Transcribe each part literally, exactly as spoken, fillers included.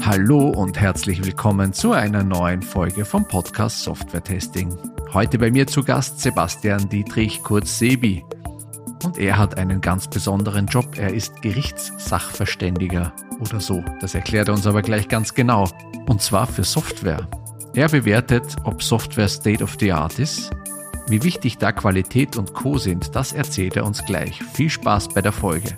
Hallo und herzlich willkommen zu einer neuen Folge vom Podcast Software Testing. Heute bei mir zu Gast Sebastian Dietrich, kurz Sebi. Und er hat einen ganz besonderen Job. Er ist Gerichtssachverständiger oder so. Das erklärt er uns aber gleich ganz genau. Und zwar für Software. Er bewertet, ob Software State of the Art ist. Wie wichtig da Qualität und Co. sind, das erzählt er uns gleich. Viel Spaß bei der Folge.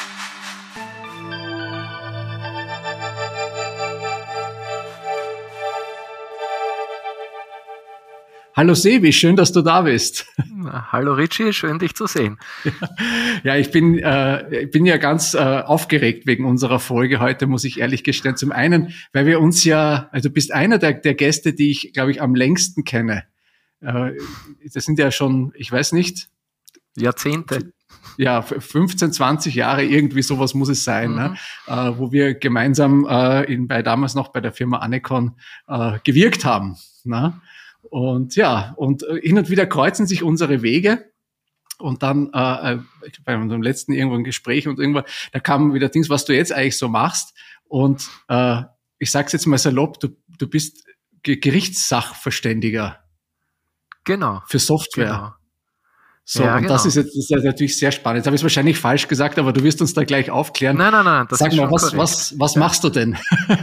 Hallo Sebi, schön, dass du da bist. Hallo Richie, schön dich zu sehen. Ja, ich bin, äh, ich bin ja ganz äh, aufgeregt wegen unserer Folge heute, muss ich ehrlich gestehen. Zum einen, weil wir uns ja, also du bist einer der, der Gäste, die ich, glaube ich, am längsten kenne. Äh, das sind ja schon, ich weiß nicht. Jahrzehnte. Ja, fünfzehn, zwanzig Jahre, irgendwie sowas muss es sein, mhm. ne? äh, wo wir gemeinsam äh, in, bei damals noch bei der Firma Anecon äh, gewirkt haben. Ne? Und ja, und hin und wieder kreuzen sich unsere Wege. Und dann äh, bei unserem letzten irgendwo ein Gespräch und irgendwann, da kam wieder Dings, was du jetzt eigentlich so machst. Und äh, ich sag's jetzt mal salopp, du, du bist Ge- Gerichtssachverständiger. Genau. Für Software. Genau. So, ja, und genau. das ist jetzt das ist ja natürlich sehr spannend. Jetzt habe ich es wahrscheinlich falsch gesagt, aber du wirst uns da gleich aufklären. Nein, nein, nein. Das Sag ist mal, schon was, korrekt. was, was ja. machst du denn?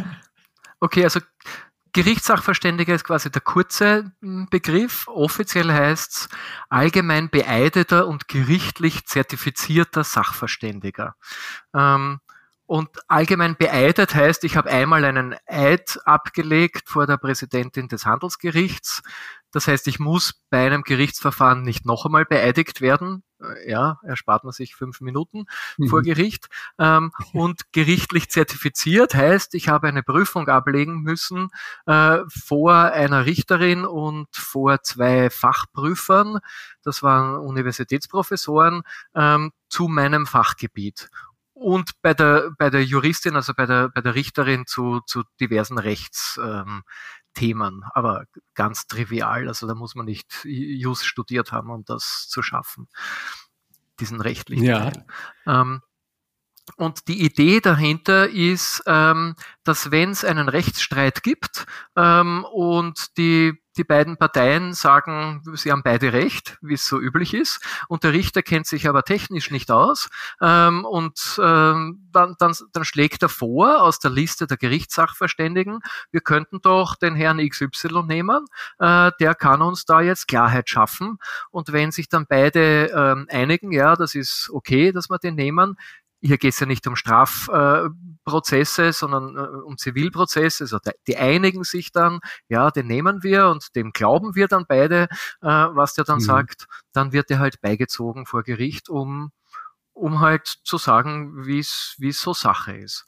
Okay, also Gerichtssachverständiger ist quasi der kurze Begriff. Offiziell heißt's allgemein beeideter und gerichtlich zertifizierter Sachverständiger. Ähm, und allgemein beeidet heißt, ich habe einmal einen Eid abgelegt vor der Präsidentin des Handelsgerichts. Das heißt, ich muss bei einem Gerichtsverfahren nicht noch einmal beeidigt werden. Ja, erspart man sich fünf Minuten mhm. vor Gericht. Ähm, und gerichtlich zertifiziert heißt, ich habe eine Prüfung ablegen müssen äh, vor einer Richterin und vor zwei Fachprüfern, das waren Universitätsprofessoren, ähm, zu meinem Fachgebiet. Und bei der bei der Juristin, also bei der bei der Richterin zu zu diversen Rechtsthemen, ähm, aber ganz trivial. Also da muss man nicht Jus studiert haben, um das zu schaffen, diesen rechtlichen ja. Teil. Ähm, und die Idee dahinter ist, ähm, dass wenn es einen Rechtsstreit gibt ähm, und die die beiden Parteien sagen, sie haben beide recht, wie es so üblich ist, und der Richter kennt sich aber technisch nicht aus ähm, und ähm, dann, dann, dann schlägt er vor aus der Liste der Gerichtssachverständigen, wir könnten doch den Herrn X Y nehmen, äh, der kann uns da jetzt Klarheit schaffen, und wenn sich dann beide ähm, einigen, ja, das ist okay, dass wir den nehmen. Hier geht es ja nicht um Strafprozesse, äh, sondern äh, um Zivilprozesse. Also die, die einigen sich dann, ja, den nehmen wir und dem glauben wir dann beide, äh, was der dann mhm. sagt. Dann wird er halt beigezogen vor Gericht, um, um halt zu sagen, wie es wie es so Sache ist.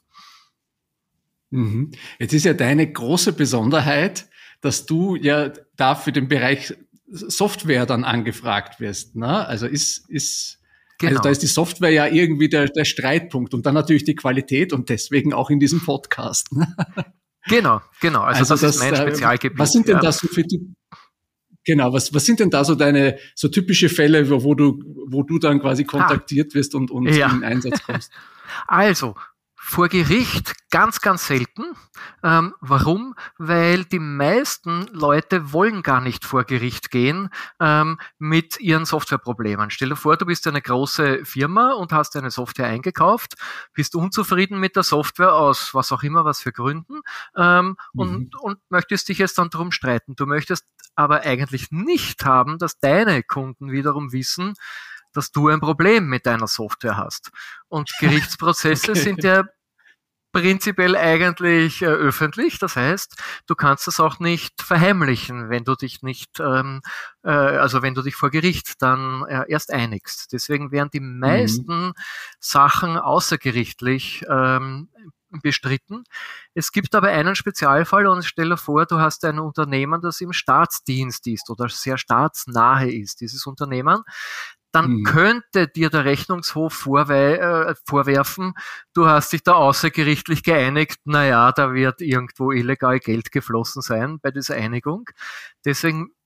Mhm. Jetzt ist ja deine große Besonderheit, dass du ja da für den Bereich Software dann angefragt wirst, ne? Also ist, ist, Genau. Also da ist die Software ja irgendwie der, der Streitpunkt und dann natürlich die Qualität und deswegen auch in diesem Podcast. Genau, genau. Also, also das, das ist mein Spezialgebiet. Was sind denn ja. das so für die, genau, was, was sind denn da so deine so typische Fälle, wo, wo du, wo du dann quasi kontaktiert ah. wirst und, und ja. in den Einsatz kommst? Also, vor Gericht ganz, ganz selten. Ähm, warum? Weil die meisten Leute wollen gar nicht vor Gericht gehen ähm, mit ihren Softwareproblemen. Stell dir vor, du bist eine große Firma und hast eine Software eingekauft, bist unzufrieden mit der Software aus was auch immer, was für Gründen ähm, mhm. und, und möchtest dich jetzt dann drum streiten. Du möchtest aber eigentlich nicht haben, dass deine Kunden wiederum wissen, dass du ein Problem mit deiner Software hast. Und Gerichtsprozesse okay. sind ja prinzipiell eigentlich äh, öffentlich. Das heißt, du kannst es auch nicht verheimlichen, wenn du dich nicht, ähm, äh, also wenn du dich vor Gericht dann äh, erst einigst. Deswegen werden die meisten mhm. Sachen außergerichtlich ähm, bestritten. Es gibt aber einen Spezialfall und stell dir vor, du hast ein Unternehmen, das im Staatsdienst ist oder sehr staatsnahe ist, dieses Unternehmen. Dann mhm. könnte dir der Rechnungshof vorwe- äh, vorwerfen, du hast dich da außergerichtlich geeinigt, naja, da wird irgendwo illegal Geld geflossen sein bei dieser Einigung. Deswegen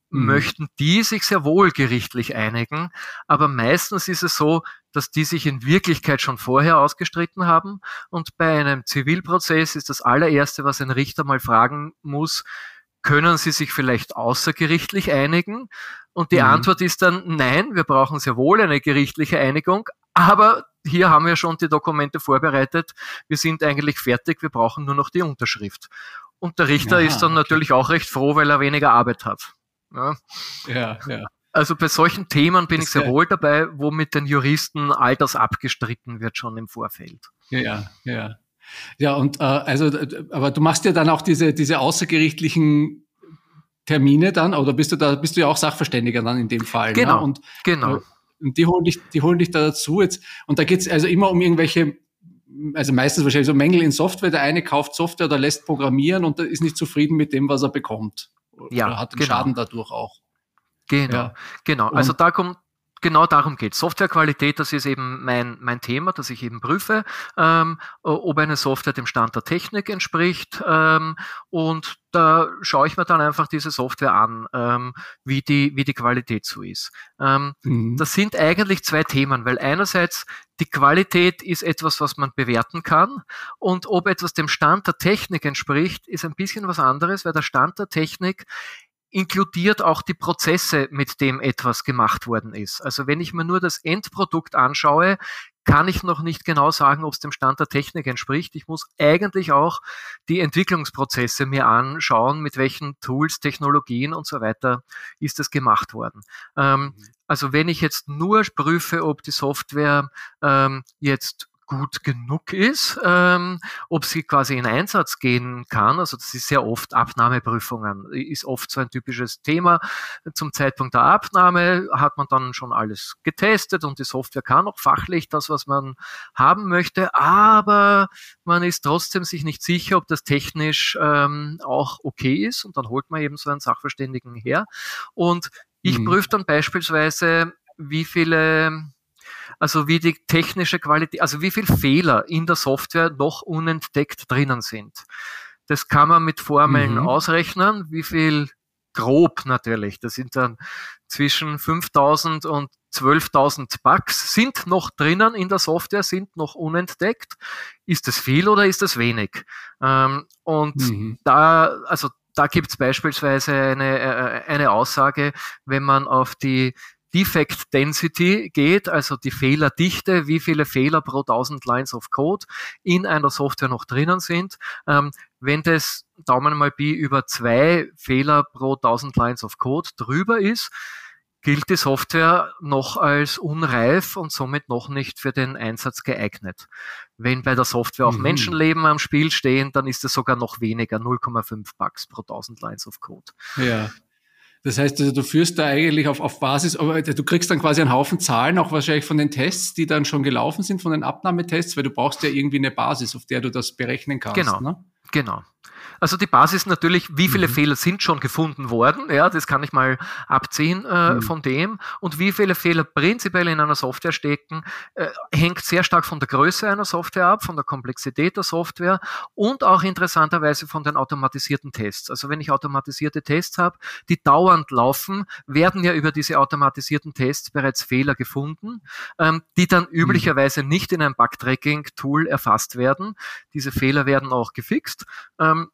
mhm. möchten die sich sehr wohl gerichtlich einigen, aber meistens ist es so, dass die sich in Wirklichkeit schon vorher ausgestritten haben, und bei einem Zivilprozess ist das allererste, was ein Richter mal fragen muss: Können Sie sich vielleicht außergerichtlich einigen? Und die mhm. Antwort ist dann: Nein, wir brauchen sehr wohl eine gerichtliche Einigung, aber hier haben wir schon die Dokumente vorbereitet, wir sind eigentlich fertig, wir brauchen nur noch die Unterschrift. Und der Richter ja, ist dann okay. natürlich auch recht froh, weil er weniger Arbeit hat. Ja, ja. ja. Also bei solchen Themen bin das ich sehr wohl dabei, wo mit den Juristen all das abgestritten wird schon im Vorfeld. Ja, ja. Ja, und äh, also, aber du machst ja dann auch diese diese außergerichtlichen Termine dann, oder bist du da, bist du ja auch Sachverständiger dann in dem Fall? Genau, ne? Und, genau. Äh, und die holen dich, die holen dich da dazu jetzt. Und da geht's also immer um irgendwelche, also meistens wahrscheinlich so Mängel in Software. Der eine kauft Software oder lässt programmieren und ist nicht zufrieden mit dem, was er bekommt. Ja, oder hat einen genau. Schaden dadurch auch. Genau, ja. genau. Also da kommt Genau darum geht es. Softwarequalität, das ist eben mein, mein Thema, das ich eben prüfe, ähm, ob eine Software dem Stand der Technik entspricht. Ähm, und da schaue ich mir dann einfach diese Software an, ähm, wie die, wie die Qualität so ist. Ähm, mhm. Das sind eigentlich zwei Themen, weil einerseits die Qualität ist etwas, was man bewerten kann, und ob etwas dem Stand der Technik entspricht, ist ein bisschen was anderes, weil der Stand der Technik inkludiert auch die Prozesse, mit dem etwas gemacht worden ist. Also wenn ich mir nur das Endprodukt anschaue, kann ich noch nicht genau sagen, ob es dem Stand der Technik entspricht. Ich muss eigentlich auch die Entwicklungsprozesse mir anschauen, mit welchen Tools, Technologien und so weiter ist das gemacht worden. Ähm, also wenn ich jetzt nur prüfe, ob die Software ähm, jetzt gut genug ist, ähm, ob sie quasi in Einsatz gehen kann. Also das ist sehr oft Abnahmeprüfungen, ist oft so ein typisches Thema. Zum Zeitpunkt der Abnahme hat man dann schon alles getestet und die Software kann auch fachlich das, was man haben möchte, aber man ist trotzdem sich nicht sicher, ob das technisch ähm, auch okay ist, und dann holt man eben so einen Sachverständigen her. Und ich mhm. prüfe dann beispielsweise, wie viele Also wie die technische Qualität, also wie viele Fehler in der Software noch unentdeckt drinnen sind. Das kann man mit Formeln mhm. ausrechnen, wie viel grob natürlich. Das sind dann zwischen fünftausend und zwölftausend Bugs sind noch drinnen in der Software, sind noch unentdeckt. Ist das viel oder ist das wenig? Ähm, und mhm. da, also da gibt es beispielsweise eine, eine Aussage, wenn man auf die Defect Density geht, also die Fehlerdichte, wie viele Fehler pro tausend Lines of Code in einer Software noch drinnen sind. Ähm, wenn das Daumen mal Pi über zwei Fehler pro tausend Lines of Code drüber ist, gilt die Software noch als unreif und somit noch nicht für den Einsatz geeignet. Wenn bei der Software auch mhm. Menschenleben am Spiel stehen, dann ist es sogar noch weniger, null Komma fünf Bugs pro tausend Lines of Code. Ja. Das heißt, also du führst da eigentlich auf, auf Basis, aber du kriegst dann quasi einen Haufen Zahlen, auch wahrscheinlich von den Tests, die dann schon gelaufen sind, von den Abnahmetests, weil du brauchst ja irgendwie eine Basis, auf der du das berechnen kannst. Genau, ne? genau. Also die Basis natürlich, wie viele mhm. Fehler sind schon gefunden worden, ja, das kann ich mal abziehen äh, mhm. von dem, und wie viele Fehler prinzipiell in einer Software stecken, äh, hängt sehr stark von der Größe einer Software ab, von der Komplexität der Software und auch interessanterweise von den automatisierten Tests. Also wenn ich automatisierte Tests habe, die dauernd laufen, werden ja über diese automatisierten Tests bereits Fehler gefunden, ähm, die dann üblicherweise nicht in ein Bug-Tracking-Tool erfasst werden. Diese Fehler werden auch gefixt. Ähm,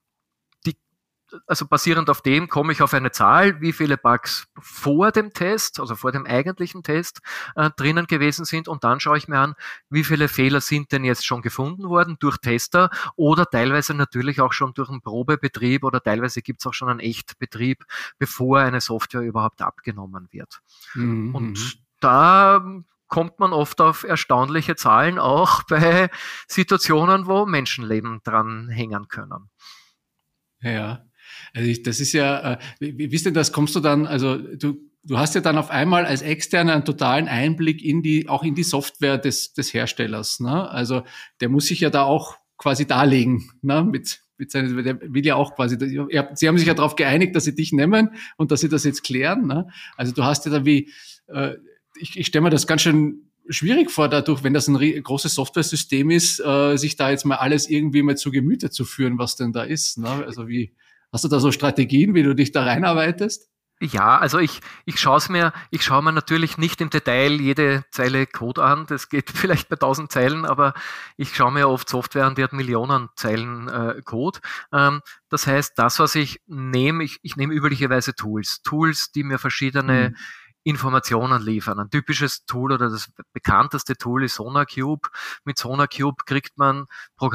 Also basierend auf dem komme ich auf eine Zahl, wie viele Bugs vor dem Test, also vor dem eigentlichen Test, äh, drinnen gewesen sind, und dann schaue ich mir an, wie viele Fehler sind denn jetzt schon gefunden worden durch Tester oder teilweise natürlich auch schon durch einen Probebetrieb, oder teilweise gibt es auch schon einen Echtbetrieb, bevor eine Software überhaupt abgenommen wird. Mhm. Und da kommt man oft auf erstaunliche Zahlen, auch bei Situationen, wo Menschenleben dran hängen können. Ja. Also ich, das ist ja, äh, wie, wie ist denn das, kommst du dann, also du, du hast ja dann auf einmal als Externer einen totalen Einblick in die, auch in die Software des, des Herstellers, ne? Also der muss sich ja da auch quasi darlegen, ne? Mit, mit seinen, der will ja auch quasi, ja, sie haben sich ja darauf geeinigt, dass sie dich nehmen und dass sie das jetzt klären, ne? Also du hast ja da wie, äh, ich, ich stelle mir das ganz schön schwierig vor, dadurch, wenn das ein großes Software-System ist, äh, sich da jetzt mal alles irgendwie mal zu Gemüte zu führen, was denn da ist, ne? Also wie, hast du da so Strategien, wie du dich da reinarbeitest? Ja, also ich, ich schaue es mir, ich schaue mir natürlich nicht im Detail jede Zeile Code an. Das geht vielleicht bei tausend Zeilen, aber ich schaue mir oft Software an, die hat Millionen Zeilen äh, Code. Ähm, das heißt, das, was ich nehme, ich, ich nehme üblicherweise Tools. Tools, die mir verschiedene mhm. Informationen liefern. Ein typisches Tool oder das bekannteste Tool ist SonarQube. Mit SonarQube kriegt man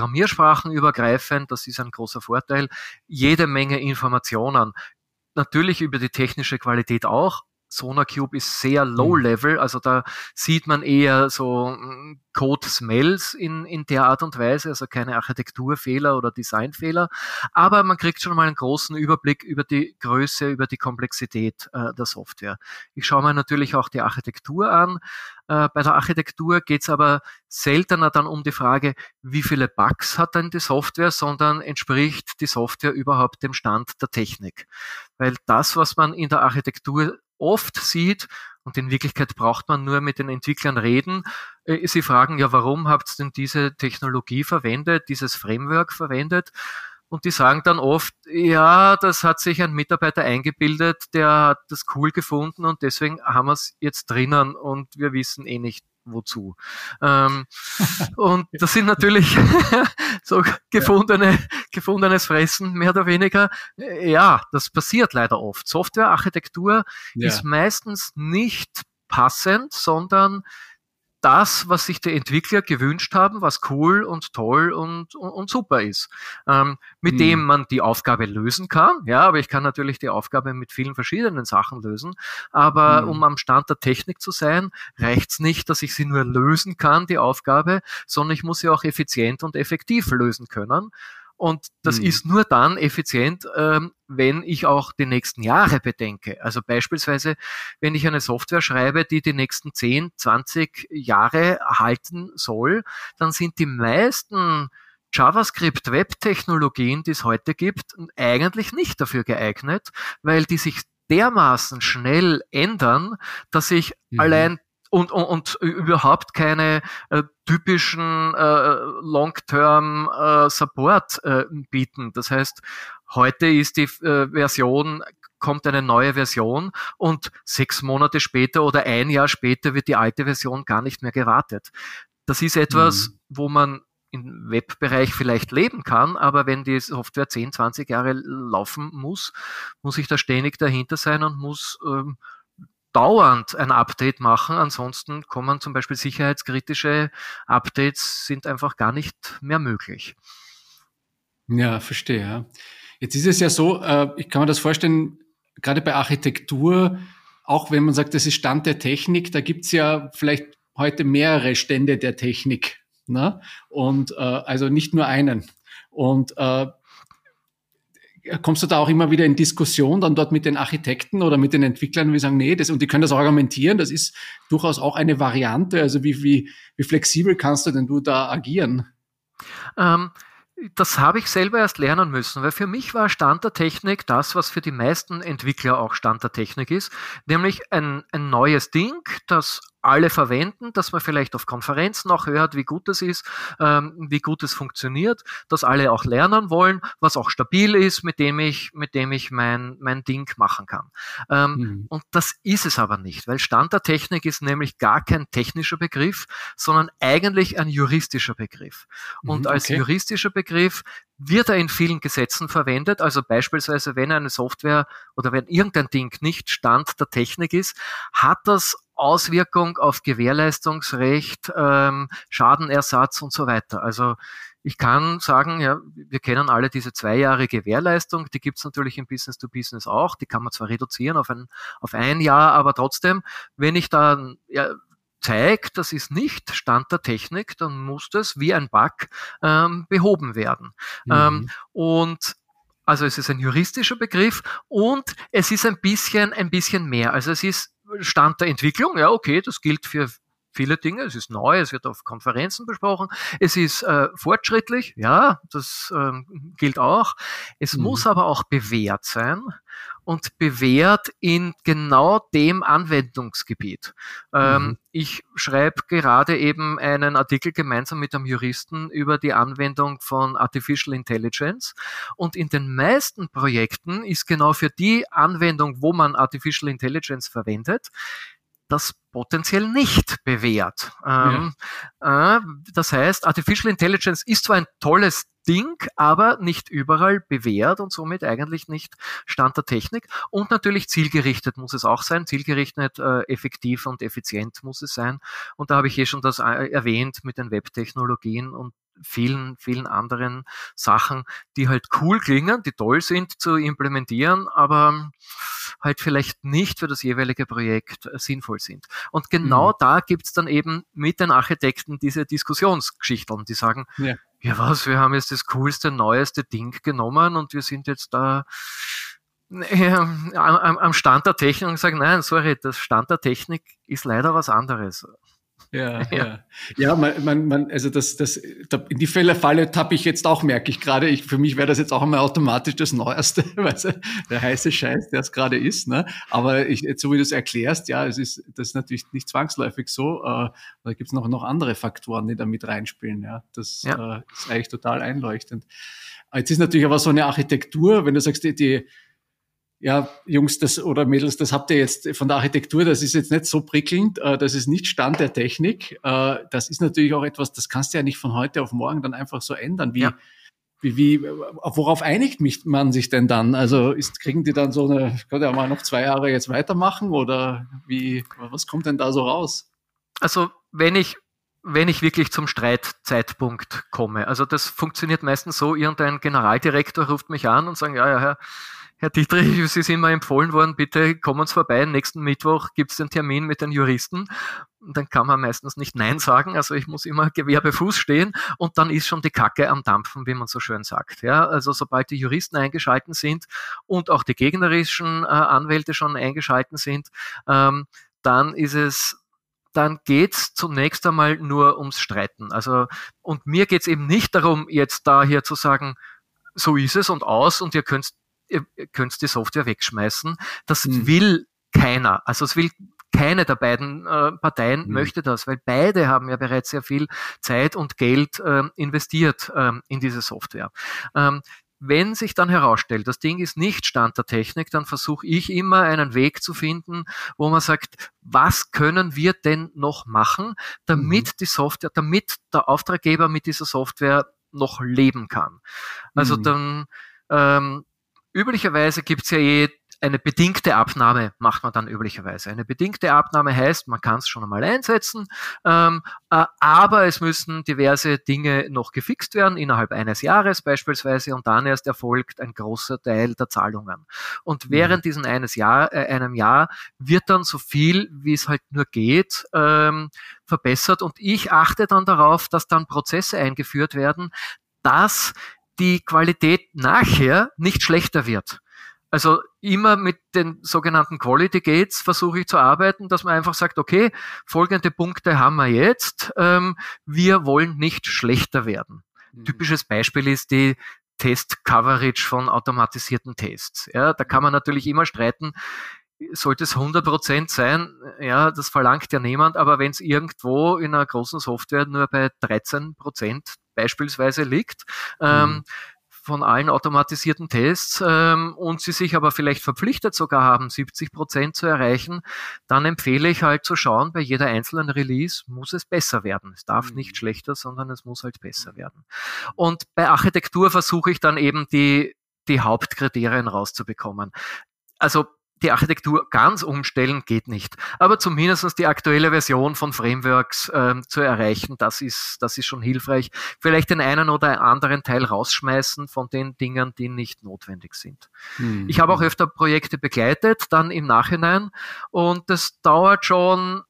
programmiersprachenübergreifend, das ist ein großer Vorteil, jede Menge Informationen. Natürlich über die technische Qualität auch. SonarQube ist sehr low-level, also da sieht man eher so Code-Smells in, in der Art und Weise, also keine Architekturfehler oder Designfehler, aber man kriegt schon mal einen großen Überblick über die Größe, über die Komplexität äh, der Software. Ich schaue mir natürlich auch die Architektur an. Äh, bei der Architektur geht es aber seltener dann um die Frage, wie viele Bugs hat denn die Software, sondern entspricht die Software überhaupt dem Stand der Technik. Weil das, was man in der Architektur oft sieht, und in Wirklichkeit braucht man nur mit den Entwicklern reden, äh, sie fragen, ja, warum habt ihr denn diese Technologie verwendet, dieses Framework verwendet? Und die sagen dann oft, ja, das hat sich ein Mitarbeiter eingebildet, der hat das cool gefunden und deswegen haben wir es jetzt drinnen und wir wissen eh nicht, wozu. Ähm, und das sind natürlich so gefundene, gefundenes Fressen, mehr oder weniger. Ja, das passiert leider oft. Softwarearchitektur ja. ist meistens nicht passend, sondern das, was sich die Entwickler gewünscht haben, was cool und toll und, und, und super ist, ähm, mit mhm. dem man die Aufgabe lösen kann. Ja, aber ich kann natürlich die Aufgabe mit vielen verschiedenen Sachen lösen. Aber mhm. um am Stand der Technik zu sein, reicht's nicht, dass ich sie nur lösen kann, die Aufgabe, sondern ich muss sie auch effizient und effektiv lösen können. Und das mhm. ist nur dann effizient, ähm, wenn ich auch die nächsten Jahre bedenke. Also beispielsweise, wenn ich eine Software schreibe, die die nächsten zehn, zwanzig Jahre halten soll, dann sind die meisten JavaScript-Web-Technologien, die es heute gibt, eigentlich nicht dafür geeignet, weil die sich dermaßen schnell ändern, dass ich mhm. allein Und, und, und überhaupt keine äh, typischen äh, Long-Term äh, Support äh, bieten. Das heißt, heute ist die äh, Version, kommt eine neue Version und sechs Monate später oder ein Jahr später wird die alte Version gar nicht mehr gewartet. Das ist etwas, mhm. wo man im Webbereich vielleicht leben kann, aber wenn die Software zehn, zwanzig Jahre laufen muss, muss ich da ständig dahinter sein und muss ähm, dauernd ein Update machen, ansonsten kommen zum Beispiel sicherheitskritische Updates, sind einfach gar nicht mehr möglich. Ja, verstehe. Jetzt ist es ja so, ich kann mir das vorstellen, gerade bei Architektur, auch wenn man sagt, das ist Stand der Technik, da gibt's ja vielleicht heute mehrere Stände der Technik, ne? Und also nicht nur einen. Und kommst du da auch immer wieder in Diskussion dann dort mit den Architekten oder mit den Entwicklern, die sagen, nee, das, und die können das auch argumentieren, das ist durchaus auch eine Variante, also wie, wie, wie flexibel kannst du denn du da agieren? Ähm, das habe ich selber erst lernen müssen, weil für mich war Stand der Technik das, was für die meisten Entwickler auch Stand der Technik ist, nämlich ein, ein neues Ding, das alle verwenden, dass man vielleicht auf Konferenzen auch hört, wie gut das ist, ähm, wie gut es funktioniert, dass alle auch lernen wollen, was auch stabil ist, mit dem ich, mit dem ich mein, mein Ding machen kann. Ähm, mhm. Und das ist es aber nicht, weil Stand der Technik ist nämlich gar kein technischer Begriff, sondern eigentlich ein juristischer Begriff. Und mhm, okay. als juristischer Begriff wird er in vielen Gesetzen verwendet, also beispielsweise, wenn eine Software oder wenn irgendein Ding nicht Stand der Technik ist, hat das Auswirkung auf Gewährleistungsrecht, ähm, Schadenersatz und so weiter. Also ich kann sagen, ja, wir kennen alle diese zwei Jahre Gewährleistung, die gibt es natürlich im Business to Business auch, die kann man zwar reduzieren auf ein, auf ein Jahr, aber trotzdem, wenn ich da ja, zeigt, das ist nicht Stand der Technik, dann muss das wie ein Bug ähm, behoben werden. Mhm. Ähm, und also es ist ein juristischer Begriff und es ist ein bisschen, ein bisschen mehr. Also es ist Stand der Entwicklung, ja okay, das gilt für viele Dinge, es ist neu, es wird auf Konferenzen besprochen, es ist äh, fortschrittlich, ja, das ähm, gilt auch. Es mhm. muss aber auch bewährt sein und bewährt in genau dem Anwendungsgebiet. Mhm. Ähm, ich schreibe gerade eben einen Artikel gemeinsam mit einem Juristen über die Anwendung von Artificial Intelligence, und in den meisten Projekten ist genau für die Anwendung, wo man Artificial Intelligence verwendet, das potenziell nicht bewährt. Ähm, ja. äh, das heißt, Artificial Intelligence ist zwar ein tolles Ding, aber nicht überall bewährt und somit eigentlich nicht Stand der Technik. Und natürlich zielgerichtet muss es auch sein, zielgerichtet, äh, effektiv und effizient muss es sein. Und da habe ich eh schon das äh, erwähnt mit den Webtechnologien und vielen, vielen anderen Sachen, die halt cool klingen, die toll sind zu implementieren, aber halt vielleicht nicht für das jeweilige Projekt äh, sinnvoll sind. Und genau mhm. da gibt's dann eben mit den Architekten diese Diskussionsgeschichten, die sagen, ja. ja was, wir haben jetzt das coolste, neueste Ding genommen und wir sind jetzt da äh, am, am Stand der Technik und sagen, nein, sorry, das Stand der Technik ist leider was anderes. Ja, ja, ja. Ja, man, man, man, also das, das, in die Fällerfalle tappe ich jetzt auch, merke ich gerade. Ich, für mich wäre das jetzt auch einmal automatisch das Neueste, weißt du, der heiße Scheiß, der es gerade ist, ne? Aber ich, so wie du es erklärst, ja, es ist, das ist natürlich nicht zwangsläufig so. Äh, da gibt es noch, noch andere Faktoren, die da mit reinspielen, ja. Das ja. Äh, ist eigentlich total einleuchtend. Jetzt ist natürlich aber so eine Architektur, wenn du sagst, die, die ja, Jungs, das oder Mädels, das habt ihr jetzt von der Architektur, das ist jetzt nicht so prickelnd, äh, das ist nicht Stand der Technik. Äh, das ist natürlich auch etwas, das kannst du ja nicht von heute auf morgen dann einfach so ändern. Wie, ja. wie, wie, worauf einigt mich, man sich denn dann? Also ist, kriegen die dann so eine, kann ja mal noch zwei Jahre jetzt weitermachen oder wie, was kommt denn da so raus? Also wenn ich wenn ich wirklich zum Streitzeitpunkt komme, also das funktioniert meistens so, irgendein Generaldirektor ruft mich an und sagt, ja, ja, Herr Herr Dietrich, Sie sind mir empfohlen worden, bitte kommen Sie vorbei, nächsten Mittwoch gibt es den Termin mit den Juristen. Und dann kann man meistens nicht Nein sagen, also ich muss immer Gewehr bei Fuß stehen und dann ist schon die Kacke am Dampfen, wie man so schön sagt. Ja, also sobald die Juristen eingeschalten sind und auch die gegnerischen äh, Anwälte schon eingeschalten sind, ähm, dann ist es dann geht's zunächst einmal nur ums Streiten. Also, und mir geht's eben nicht darum, jetzt da hier zu sagen, so ist es und aus und ihr könnt ihr könnt die Software wegschmeißen. Das hm. will keiner. Also es will keine der beiden äh, Parteien hm. möchte das, weil beide haben ja bereits sehr viel Zeit und Geld äh, investiert äh, in diese Software. Ähm, wenn sich dann herausstellt, das Ding ist nicht Stand der Technik, dann versuche ich immer einen Weg zu finden, wo man sagt, was können wir denn noch machen, damit hm. die Software, damit der Auftraggeber mit dieser Software noch leben kann. Also hm. dann ähm, üblicherweise gibt's ja eh eine bedingte Abnahme, macht man dann üblicherweise. Eine bedingte Abnahme heißt, man kann es schon einmal einsetzen, ähm, äh, aber es müssen diverse Dinge noch gefixt werden, innerhalb eines Jahres beispielsweise, und dann erst erfolgt ein großer Teil der Zahlungen. Und während mhm. diesen eines Jahr, äh, einem Jahr wird dann so viel, wie es halt nur geht, ähm, verbessert. Und ich achte dann darauf, dass dann Prozesse eingeführt werden, dass die Qualität nachher nicht schlechter wird. Also immer mit den sogenannten Quality Gates versuche ich zu arbeiten, dass man einfach sagt, okay, folgende Punkte haben wir jetzt, ähm, wir wollen nicht schlechter werden. Mhm. Typisches Beispiel ist die Test-Coverage von automatisierten Tests. Ja, da kann man natürlich immer streiten, sollte es hundert Prozent sein, ja, das verlangt ja niemand, aber wenn es irgendwo in einer großen Software nur bei dreizehn Prozent beispielsweise liegt, ähm, mhm. von allen automatisierten Tests ähm, und sie sich aber vielleicht verpflichtet sogar haben, siebzig Prozent zu erreichen, dann empfehle ich halt zu schauen, bei jeder einzelnen Release muss es besser werden. Es darf mhm. nicht schlechter, sondern es muss halt besser werden. Und bei Architektur versuche ich dann eben die, die Hauptkriterien rauszubekommen. Also die Architektur ganz umstellen geht nicht, aber zumindest die aktuelle Version von Frameworks ähm, zu erreichen, das ist, das ist schon hilfreich. Vielleicht den einen oder anderen Teil rausschmeißen von den Dingen, die nicht notwendig sind. Mhm. Ich habe auch öfter Projekte begleitet, dann im Nachhinein, und das dauert schon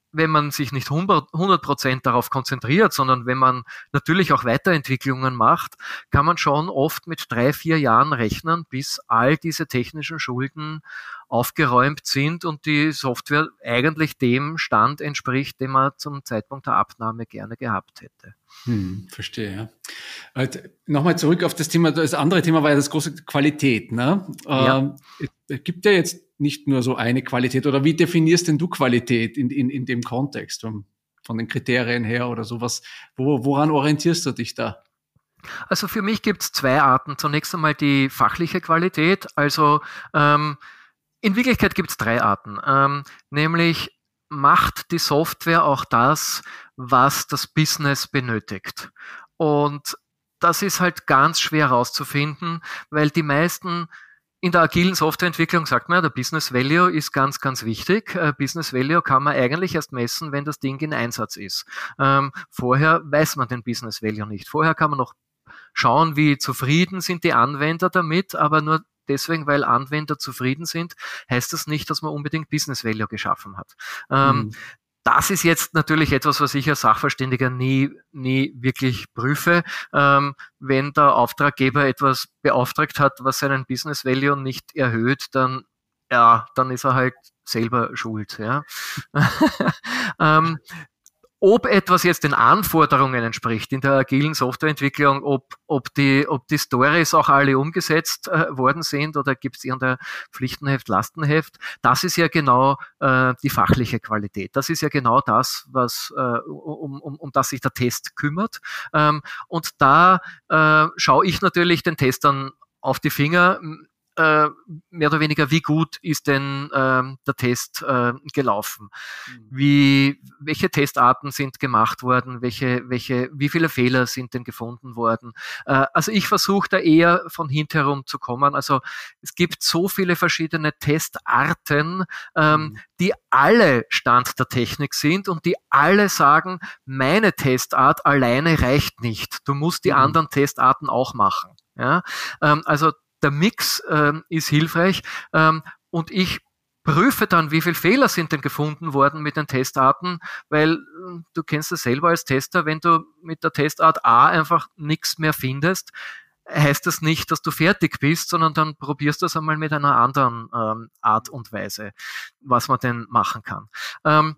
wenn man sich nicht hundert Prozent darauf konzentriert, sondern wenn man natürlich auch Weiterentwicklungen macht, kann man schon oft mit drei, vier Jahren rechnen, bis all diese technischen Schulden aufgeräumt sind und die Software eigentlich dem Stand entspricht, den man zum Zeitpunkt der Abnahme gerne gehabt hätte. Hm, verstehe, ja. Äh, Nochmal zurück auf das Thema, das andere Thema war ja das große Qualität, ne? Ja. Ähm, es gibt ja jetzt nicht nur so eine Qualität, oder wie definierst denn du Qualität in, in, in dem Kontext, von, von den Kriterien her oder sowas? Wo, woran orientierst du dich da? Also für mich gibt es zwei Arten. Zunächst einmal die fachliche Qualität. Also ähm, in Wirklichkeit gibt es drei Arten. Ähm, nämlich macht die Software auch das, was das Business benötigt. Und das ist halt ganz schwer herauszufinden, weil die meisten in der agilen Softwareentwicklung sagt man ja, der Business Value ist ganz, ganz wichtig. Äh, Business Value kann man eigentlich erst messen, wenn das Ding in Einsatz ist. Ähm, vorher weiß man den Business Value nicht. Vorher kann man noch schauen, wie zufrieden sind die Anwender damit, aber nur deswegen, weil Anwender zufrieden sind, heißt das nicht, dass man unbedingt Business Value geschaffen hat. Ähm, mhm. Das ist jetzt natürlich etwas, was ich als Sachverständiger nie, nie wirklich prüfe. Ähm, wenn der Auftraggeber etwas beauftragt hat, was seinen Business Value nicht erhöht, dann, ja, dann ist er halt selber schuld, ja. ähm, Ob etwas jetzt den Anforderungen entspricht in der agilen Softwareentwicklung, ob, ob, die, ob die Stories auch alle umgesetzt äh, worden sind oder gibt es irgendein Pflichtenheft, Lastenheft, das ist ja genau äh, die fachliche Qualität. Das ist ja genau das, was äh, um, um, um das sich der Test kümmert. Ähm, und da äh, schaue ich natürlich den Testern auf die Finger, Äh, mehr oder weniger, wie gut ist denn ähm, der Test äh, gelaufen? Wie, welche Testarten sind gemacht worden? Welche, welche, wie viele Fehler sind denn gefunden worden? Äh, also ich versuche da eher von hintenherum zu kommen. Also es gibt so viele verschiedene Testarten, ähm, mhm. die alle Stand der Technik sind und die alle sagen, meine Testart alleine reicht nicht. Du musst die mhm. anderen Testarten auch machen. Ja? Ähm, also der Mix ähm, ist hilfreich ähm, und ich prüfe dann, wie viele Fehler sind denn gefunden worden mit den Testarten, weil äh, du kennst das selber als Tester, wenn du mit der Testart A einfach nichts mehr findest, heißt das nicht, dass du fertig bist, sondern dann probierst du es einmal mit einer anderen ähm, Art und Weise, was man denn machen kann. Ähm,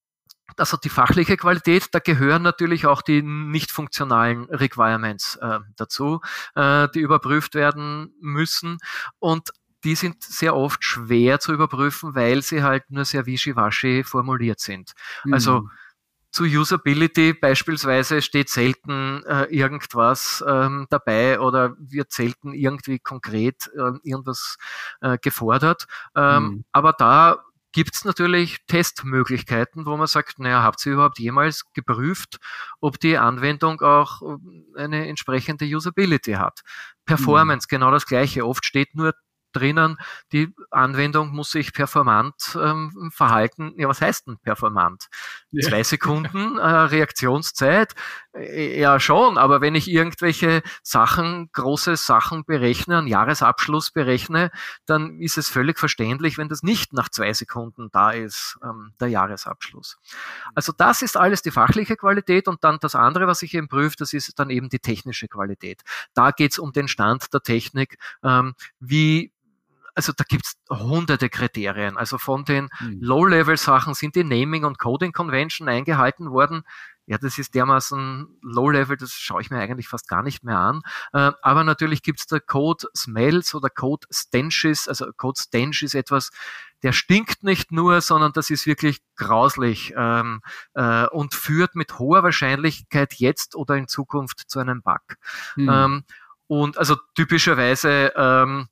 Das hat die fachliche Qualität, da gehören natürlich auch die nicht funktionalen Requirements äh, dazu, äh, die überprüft werden müssen und die sind sehr oft schwer zu überprüfen, weil sie halt nur sehr wischiwaschi formuliert sind. Mhm. Also zu Usability beispielsweise steht selten äh, irgendwas ähm, dabei oder wird selten irgendwie konkret äh, irgendwas äh, gefordert, ähm, mhm. aber da gibt es natürlich Testmöglichkeiten, wo man sagt, naja, habt ihr überhaupt jemals geprüft, ob die Anwendung auch eine entsprechende Usability hat? Performance, mhm. genau das Gleiche. Oft steht nur drinnen, die Anwendung muss sich performant ähm, verhalten. Ja, was heißt denn performant? Ja. Zwei Sekunden äh, Reaktionszeit? Äh, ja, schon, aber wenn ich irgendwelche Sachen, große Sachen berechne, einen Jahresabschluss berechne, dann ist es völlig verständlich, wenn das nicht nach zwei Sekunden da ist, ähm, der Jahresabschluss. Also das ist alles die fachliche Qualität und dann das andere, was ich eben prüfe, das ist dann eben die technische Qualität. Da geht es um den Stand der Technik, ähm, wie Also da gibt's hunderte Kriterien. Also von den mhm. Low-Level-Sachen sind die Naming- und Coding-Convention eingehalten worden. Ja, das ist dermaßen Low-Level, das schaue ich mir eigentlich fast gar nicht mehr an. Äh, aber natürlich gibt's da Code-Smells oder Code-Stenches. Also Code-Stench ist etwas, der stinkt nicht nur, sondern das ist wirklich grauslich ähm, äh, und führt mit hoher Wahrscheinlichkeit jetzt oder in Zukunft zu einem Bug. Mhm. Ähm, und also typischerweise ähm,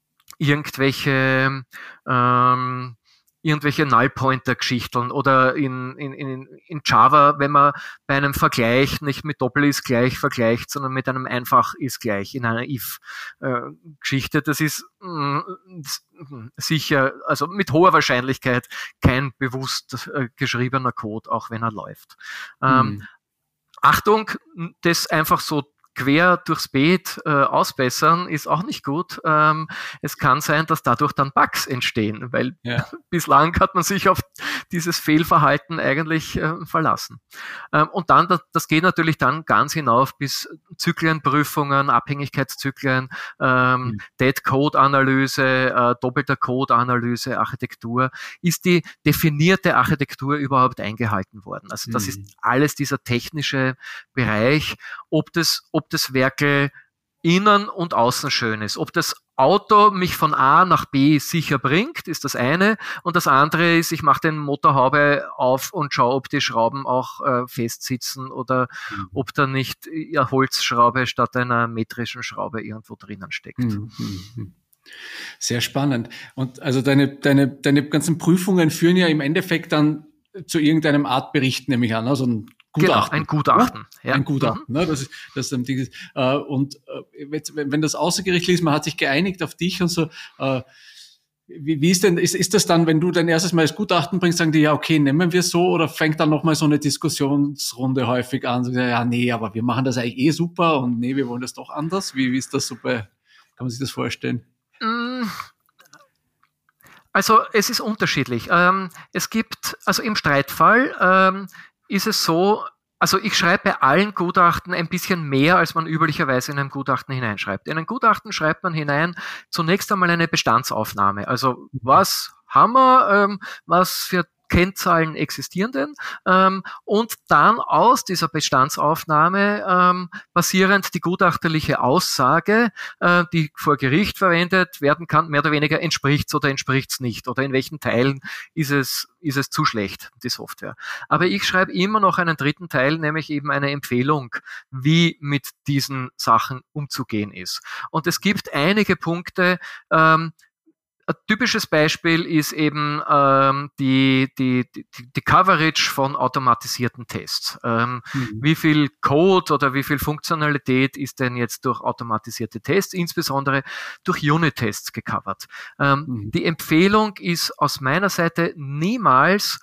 irgendwelche ähm, irgendwelche Null-Pointer-Geschichten oder in, in, in, in Java, wenn man bei einem Vergleich nicht mit Doppel ist gleich vergleicht, sondern mit einem Einfach ist gleich in einer If-Geschichte. Das ist mh, sicher, also mit hoher Wahrscheinlichkeit kein bewusst äh, geschriebener Code, auch wenn er läuft. Ähm, mhm. Achtung, das einfach so quer durchs Beet äh, ausbessern, ist auch nicht gut. Ähm, es kann sein, dass dadurch dann Bugs entstehen, weil ja. bislang hat man sich auf dieses Fehlverhalten eigentlich äh, verlassen. Ähm, und dann, das, das geht natürlich dann ganz hinauf bis Zyklenprüfungen, Abhängigkeitszyklen, ähm, mhm. Dead-Code-Analyse, äh, doppelter Code-Analyse, Architektur. Ist die definierte Architektur überhaupt eingehalten worden? Also das mhm. ist alles dieser technische Bereich, ob das, ob das Werkel innen und außen schön ist. Ob das Auto mich von A nach B sicher bringt, ist das eine. Und das andere ist, ich mache den Motorhaube auf und schaue, ob die Schrauben auch äh, festsitzen oder mhm. ob da nicht eine Holzschraube statt einer metrischen Schraube irgendwo drinnen steckt. Mhm. Sehr spannend. Und also deine, deine, deine ganzen Prüfungen führen ja im Endeffekt dann zu irgendeinem Art Bericht, nehme ich an, also ein Gutachten. Genau, ein Gutachten. Ja? Ein Gutachten. Mhm. Ne? Das ist, das ist, das ist, äh, und äh, wenn das außergerichtlich ist, man hat sich geeinigt auf dich und so, äh, wie, wie ist denn, ist, ist das dann, wenn du dein erstes Mal das Gutachten bringst, sagen die, ja, okay, nehmen wir so, oder fängt dann nochmal so eine Diskussionsrunde häufig an, so, ja, nee, aber wir machen das eigentlich eh super und nee, wir wollen das doch anders. Wie, wie ist das so bei, kann man sich das vorstellen? Also, es ist unterschiedlich. Ähm, es gibt, also im Streitfall, ähm, ist es so, also ich schreibe bei allen Gutachten ein bisschen mehr, als man üblicherweise in ein Gutachten hineinschreibt. In ein Gutachten schreibt man hinein zunächst einmal eine Bestandsaufnahme. Also was haben wir, ähm, was für Kennzahlen existieren denn? Ähm, und dann aus dieser Bestandsaufnahme ähm, basierend die gutachterliche Aussage, äh, die vor Gericht verwendet werden kann, mehr oder weniger entspricht es oder entspricht es nicht oder in welchen Teilen ist es, ist es zu schlecht, die Software. Aber ich schreibe immer noch einen dritten Teil, nämlich eben eine Empfehlung, wie mit diesen Sachen umzugehen ist. Und es gibt einige Punkte, ähm, ein typisches Beispiel ist eben ähm, die, die, die, die Coverage von automatisierten Tests. Ähm, mhm. Wie viel Code oder wie viel Funktionalität ist denn jetzt durch automatisierte Tests, insbesondere durch Unit-Tests gecovert? Ähm, mhm. Die Empfehlung ist aus meiner Seite niemals,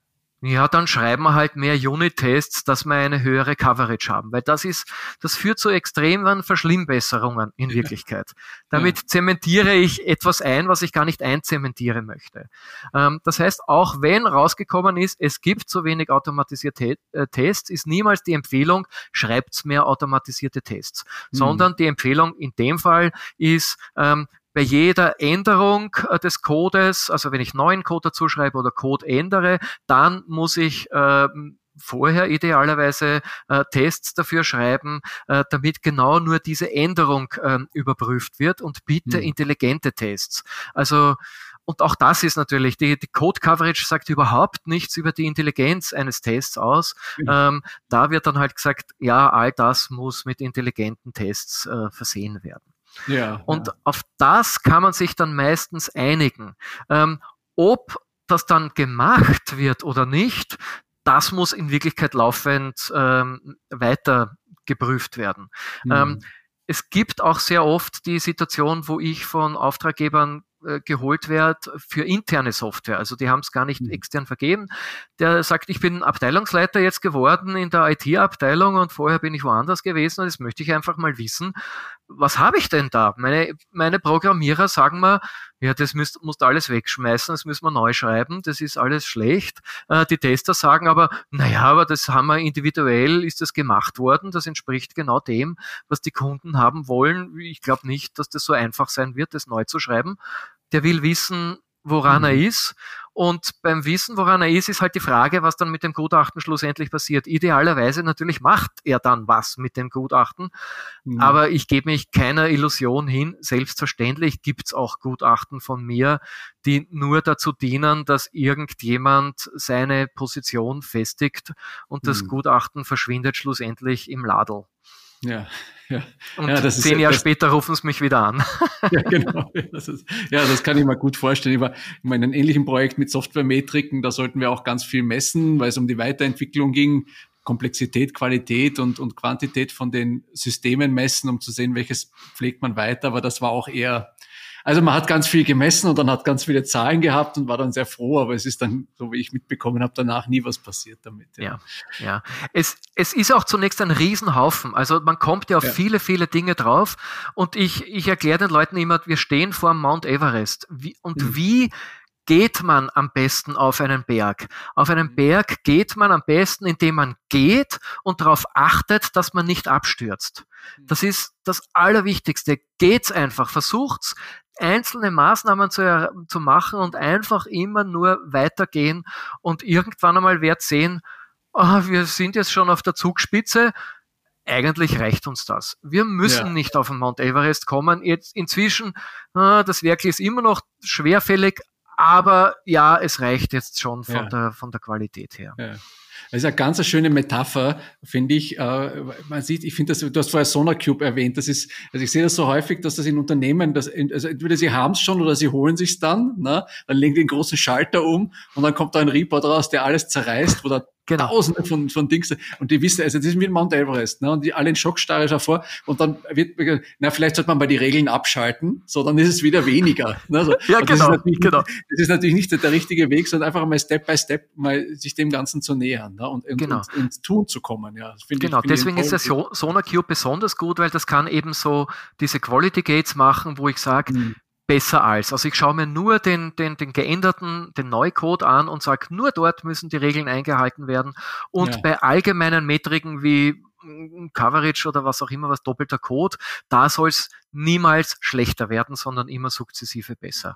ja, dann schreiben wir halt mehr Unit-Tests, dass wir eine höhere Coverage haben, weil das ist, das führt zu extremen Verschlimmbesserungen in Wirklichkeit. Damit ja. zementiere ich etwas ein, was ich gar nicht einzementieren möchte. Ähm, das heißt, auch wenn rausgekommen ist, es gibt zu wenig automatisierte äh, Tests, ist niemals die Empfehlung, schreibt's mehr automatisierte Tests, mhm. sondern die Empfehlung in dem Fall ist, ähm, bei jeder Änderung des Codes, also wenn ich neuen Code dazu schreibe oder Code ändere, dann muss ich äh, vorher idealerweise äh, Tests dafür schreiben, äh, damit genau nur diese Änderung äh, überprüft wird und bitte hm. intelligente Tests. Also und auch das ist natürlich, die, die Code-Coverage sagt überhaupt nichts über die Intelligenz eines Tests aus. Mhm. Ähm, da wird dann halt gesagt, ja, all das muss mit intelligenten Tests äh, versehen werden. Ja, und ja. auf das kann man sich dann meistens einigen. Ähm, ob das dann gemacht wird oder nicht, das muss in Wirklichkeit laufend ähm, weiter geprüft werden. Mhm. Ähm, es gibt auch sehr oft die Situation, wo ich von Auftraggebern äh, geholt werde für interne Software. Also die haben es gar nicht mhm. extern vergeben. Der sagt, ich bin Abteilungsleiter jetzt geworden in der I T-Abteilung und vorher bin ich woanders gewesen und jetzt möchte ich einfach mal wissen, was habe ich denn da? Meine, meine Programmierer sagen mir, ja, das müsst, musst alles wegschmeißen, das müssen wir neu schreiben, das ist alles schlecht. Äh, die Tester sagen aber, naja, aber das haben wir individuell, ist das gemacht worden, das entspricht genau dem, was die Kunden haben wollen. Ich glaube nicht, dass das so einfach sein wird, das neu zu schreiben. Der will wissen, woran mhm. er ist. Und beim Wissen, woran er ist, ist halt die Frage, was dann mit dem Gutachten schlussendlich passiert. Idealerweise natürlich macht er dann was mit dem Gutachten, mhm. aber ich gebe mich keiner Illusion hin. Selbstverständlich gibt's auch Gutachten von mir, die nur dazu dienen, dass irgendjemand seine Position festigt und mhm. das Gutachten verschwindet schlussendlich im Ladl. Ja, ja. Und ja, das zehn ist, Jahre das, später rufen sie mich wieder an. Ja, genau. Das ist, ja, das kann ich mir gut vorstellen. Ich war in einem ähnlichen Projekt mit Softwaremetriken, da sollten wir auch ganz viel messen, weil es um die Weiterentwicklung ging. Komplexität, Qualität und, und Quantität von den Systemen messen, um zu sehen, welches pflegt man weiter. Aber das war auch eher, also man hat ganz viel gemessen und dann hat ganz viele Zahlen gehabt und war dann sehr froh, aber es ist dann, so wie ich mitbekommen habe, danach nie was passiert damit. Ja, ja. ja. Es, es ist auch zunächst ein Riesenhaufen. Also man kommt ja auf ja. viele, viele Dinge drauf und ich, ich erkläre den Leuten immer, wir stehen vor Mount Everest. Wie, und mhm. wie geht man am besten auf einen Berg? Auf einen Berg geht man am besten, indem man geht und darauf achtet, dass man nicht abstürzt. Das ist das Allerwichtigste. Geht's einfach. Versucht's, einzelne Maßnahmen zu, zu machen und einfach immer nur weitergehen und irgendwann einmal werdet sehen, oh, wir sind jetzt schon auf der Zugspitze. Eigentlich reicht uns das. Wir müssen ja. nicht auf den Mount Everest kommen. Jetzt inzwischen, das Werk ist immer noch schwerfällig, aber ja, es reicht jetzt schon von, ja. der, von der Qualität her. Ja. Das ist eine ganz schöne Metapher, finde ich. Man sieht, ich finde, das, du hast vorher SonarCube erwähnt. Das ist, also ich sehe das so häufig, dass das in Unternehmen, das, also entweder sie haben es schon oder sie holen sich's dann, ne? Dann legen die einen großen Schalter um und dann kommt da ein Report raus, der alles zerreißt, wo da genau. Tausende von, von Dings, und die wissen, also das ist wie ein Mount Everest, ne? Und die alle in Schockstarre davor, und dann wird, na, vielleicht sollte man mal die Regeln abschalten, so, dann ist es wieder weniger, ne? So, ja, genau, das genau. Das ist natürlich nicht der richtige Weg, sondern einfach mal Step by Step mal sich dem Ganzen zu nähern, ne? Und, genau. und, und ins Tun zu kommen, ja. Das genau, ich, deswegen ist der SonarCube besonders gut, weil das kann eben so diese Quality Gates machen, wo ich sage, mhm. besser als. Also ich schaue mir nur den, den, den geänderten, den Neukode an und sage, nur dort müssen die Regeln eingehalten werden. Und ja. bei allgemeinen Metriken wie Coverage oder was auch immer, was doppelter Code, da soll es niemals schlechter werden, sondern immer sukzessive besser.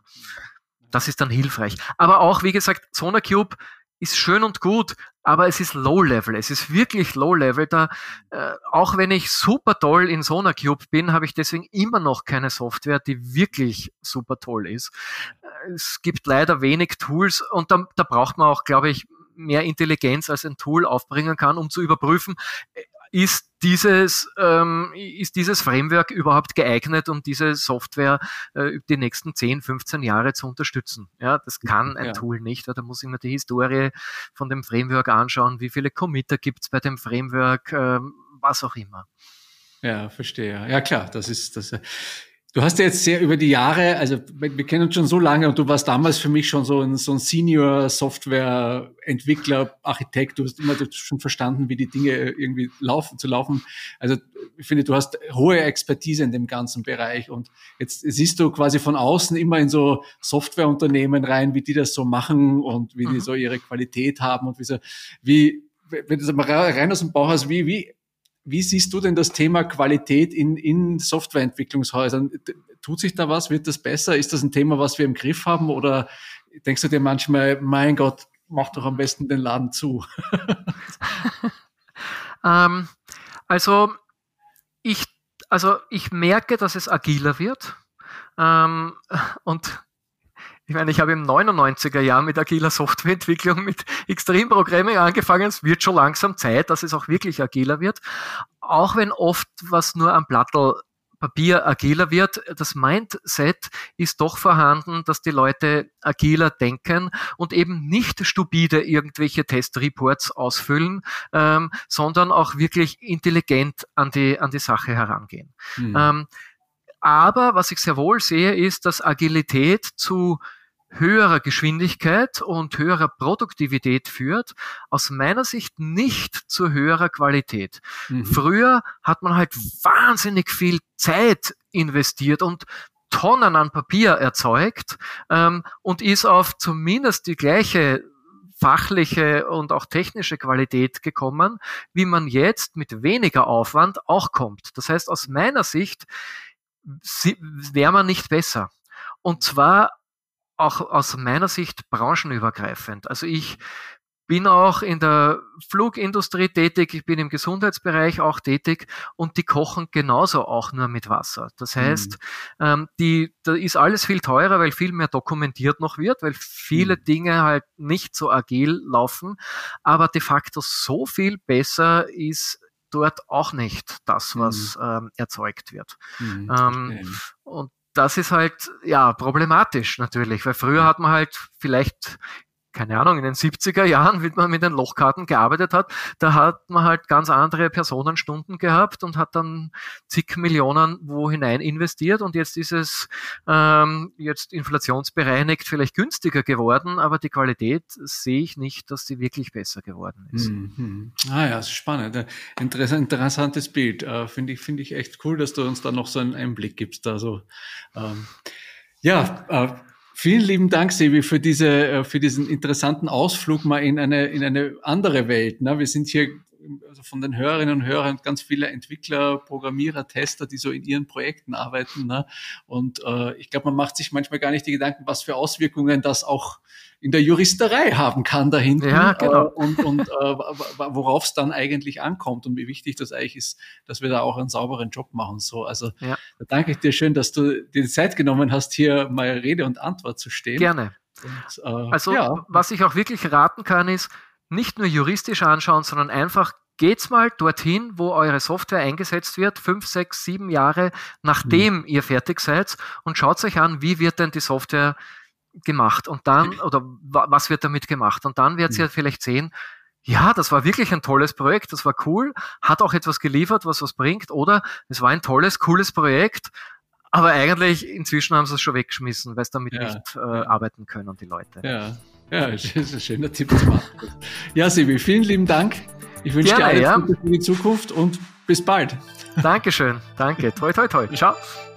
Das ist dann hilfreich. Aber auch, wie gesagt, SonarCube ist schön und gut, aber es ist Low-Level. Es ist wirklich Low-Level. Da, äh, auch wenn ich super toll in SonarCube bin, habe ich deswegen immer noch keine Software, die wirklich super toll ist. Es gibt leider wenig Tools und da, da braucht man auch, glaube ich, mehr Intelligenz, als ein Tool aufbringen kann, um zu überprüfen, ist dieses, ähm, ist dieses Framework überhaupt geeignet, um diese Software äh, die nächsten zehn, fünfzehn Jahre zu unterstützen. Ja, das kann ein ja. Tool nicht. Da muss ich mir die Historie von dem Framework anschauen, wie viele Committer gibt es bei dem Framework, äh, was auch immer. Ja, verstehe. Ja, klar, das ist das. Du hast ja jetzt sehr über die Jahre, also wir kennen uns schon so lange und du warst damals für mich schon so ein, so ein Senior-Software-Entwickler, Architekt. Du hast immer schon verstanden, wie die Dinge irgendwie laufen, zu laufen. Also ich finde, du hast hohe Expertise in dem ganzen Bereich und jetzt siehst du quasi von außen immer in so Softwareunternehmen rein, wie die das so machen und wie mhm. die so ihre Qualität haben und wie so, wie, wenn du das mal rein aus dem Bauch hast, wie, wie, Wie siehst du denn das Thema Qualität in, in Softwareentwicklungshäusern? Tut sich da was? Wird das besser? Ist das ein Thema, was wir im Griff haben? Oder denkst du dir manchmal, mein Gott, mach doch am besten den Laden zu? ähm, also, ich, also ich merke, dass es agiler wird. Ähm, und Ich meine, ich habe im neunundneunziger Jahren mit agiler Softwareentwicklung, mit Extreme Programming angefangen. Es wird schon langsam Zeit, dass es auch wirklich agiler wird. Auch wenn oft was nur am Blattl Papier agiler wird, das Mindset ist doch vorhanden, dass die Leute agiler denken und eben nicht stupide irgendwelche Testreports ausfüllen, ähm, sondern auch wirklich intelligent an die, an die Sache herangehen. Mhm. Ähm, aber was ich sehr wohl sehe, ist, dass Agilität zu höherer Geschwindigkeit und höherer Produktivität führt, aus meiner Sicht nicht zu höherer Qualität. Mhm. Früher hat man halt wahnsinnig viel Zeit investiert und Tonnen an Papier erzeugt ähm, und ist auf zumindest die gleiche fachliche und auch technische Qualität gekommen, wie man jetzt mit weniger Aufwand auch kommt. Das heißt, aus meiner Sicht wäre man nicht besser. Und zwar auch aus meiner Sicht branchenübergreifend. Also ich bin auch in der Flugindustrie tätig, ich bin im Gesundheitsbereich auch tätig und die kochen genauso auch nur mit Wasser. Das heißt, mhm. ähm, die, da ist alles viel teurer, weil viel mehr dokumentiert noch wird, weil viele mhm. Dinge halt nicht so agil laufen, aber de facto so viel besser ist dort auch nicht das, was mhm. ähm, erzeugt wird. Mhm, ähm, und das ist halt, ja, problematisch natürlich, weil früher hat man halt vielleicht, keine Ahnung, in den siebziger Jahren, wie man mit den Lochkarten gearbeitet hat, da hat man halt ganz andere Personenstunden gehabt und hat dann zig Millionen wo hinein investiert und jetzt ist es ähm, jetzt inflationsbereinigt vielleicht günstiger geworden, aber die Qualität sehe ich nicht, dass sie wirklich besser geworden ist. Mhm. Ah ja, das ist spannend. Interess- interessantes Bild. Äh, finde ich, finde ich echt cool, dass du uns da noch so einen Einblick gibst. Also, ähm, ja, äh, Vielen lieben Dank, Sebi, für diese, für diesen interessanten Ausflug mal in eine, in eine andere Welt. Ne? Wir sind hier also von den Hörerinnen und Hörern ganz viele Entwickler, Programmierer, Tester, die so in ihren Projekten arbeiten. Ne? Und äh, ich glaube, man macht sich manchmal gar nicht die Gedanken, was für Auswirkungen das auch in der Juristerei haben kann da hinten. Ja, genau. Äh, und und äh, worauf es dann eigentlich ankommt und wie wichtig das eigentlich ist, dass wir da auch einen sauberen Job machen. So, also ja. Da danke ich dir schön, dass du dir die Zeit genommen hast, hier mal Rede und Antwort zu stehen. Gerne. Und, äh, also ja. was ich auch wirklich raten kann, ist, nicht nur juristisch anschauen, sondern einfach geht's mal dorthin, wo eure Software eingesetzt wird, fünf, sechs, sieben Jahre nachdem mhm. ihr fertig seid, und schaut euch an, wie wird denn die Software gemacht und dann, oder was wird damit gemacht, und dann werdet ihr mhm. vielleicht sehen, ja, das war wirklich ein tolles Projekt, das war cool, hat auch etwas geliefert, was was bringt, oder es war ein tolles, cooles Projekt, aber eigentlich inzwischen haben sie es schon weggeschmissen, weil sie damit ja. nicht äh, arbeiten können, die Leute. Ja, ja, das ist ein schöner Tipp zum Abschluss. Ja, Sebi, vielen lieben Dank. Ich wünsche Gerne, dir alles ja. Gute für die Zukunft und bis bald. Dankeschön, danke. Toi, toi, toi. Ciao.